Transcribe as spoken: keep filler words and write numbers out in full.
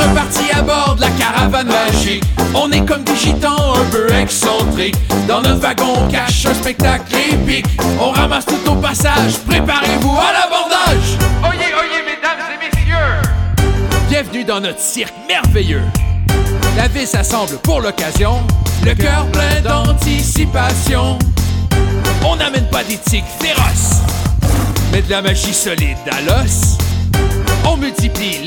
reparti à bord de la caravane magique. On est comme des gitans un peu excentriques. Dans notre wagon on cache un spectacle épique. On ramasse tout au passage, préparez-vous à l'abordage. Oyez, oyez, mesdames et messieurs! Bienvenue dans notre cirque merveilleux. La ville s'assemble pour l'occasion, le cœur plein d'anticipation. On n'amène pas des tigres féroces, mais de la magie solide à l'os. On multiplie